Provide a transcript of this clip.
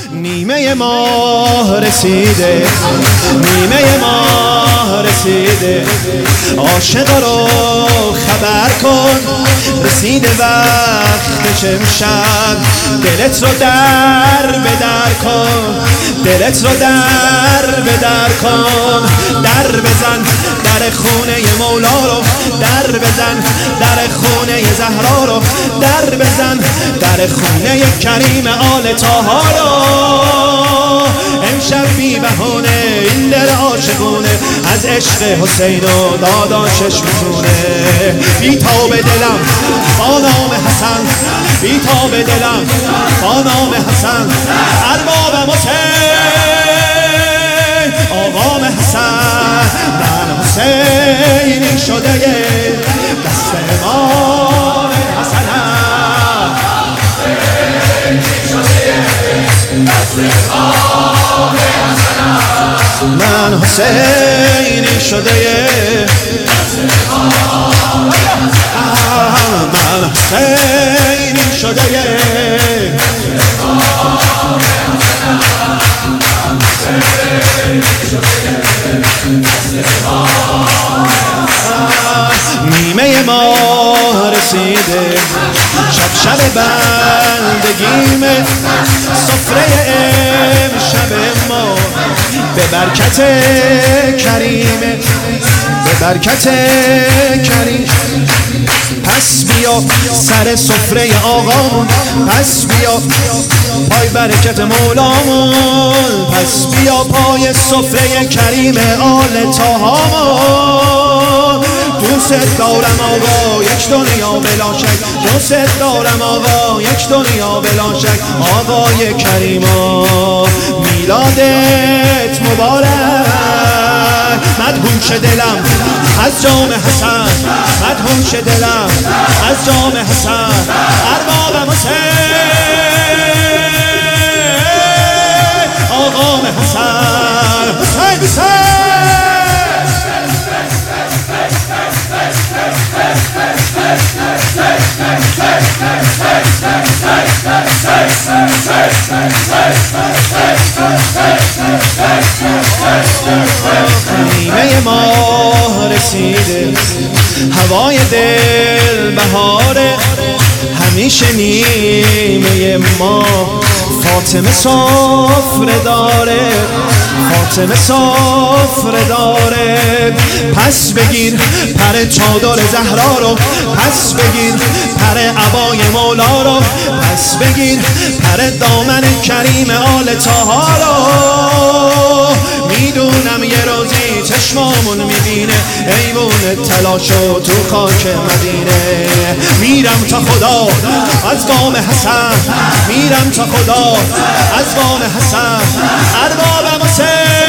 نیمه ماه رسیده، نیمه ماه رسیده، عاشقا رو خبر کن رسیده وقتش امشب. دلت رو در به در کن، دلت رو در به در کن. در بزن در خونه مولا رو، در بزن در خونه زهرا رو، در بزن در خونه کریم آل طاها رو. امشب بی بهونه این دل عاشقونه از عشق حسین و داداشش میتونه. بی تاب دلم با نام حسن، بی تاب دلم با نام حسن. اربابم حسین آقام حسن، من حسینی شده دست امام حسنم، من حسینی شده من حسینی شده نیمه ماه رسیده، شب شب بندگیمه، سفره امشب ما به برکت کریمه، به برکت کریم. پس بیا سر سفره آقامون، پس بیا پای برکت مولامون، پس بیا پای سفره کریم آل طاهامون. دوست دارم آقا یک دنیا بلا شک، دوست دارم آقا یک دنیا بلا شک. آقای کریما میلادت مبارک، مدهوش دلم از جام حسن، مدهوش دلم از جام حسن. اربابم حسین آقام حسن، حسین حسین نیمه ماه رسیده، هوای دل بهاره، همیشه نیمه ماه فاطمه سفره داره، فاطمه سفره داره. پس بگیر پر چادر زهرا رو، پس بگیر پر عبای مولا رو، پس بگیر پر دامن کریم آل طاها رو. میدونم یه روزی چشمامون میبینه ایوون تلاشو تو خاک مدینه. میرم تا خدا از قام حسن، میرم تا خدا از قام حسن. اربابم حسین